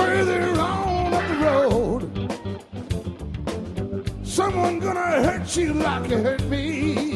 further on up the road, someone gonna hurt you like you hurt me.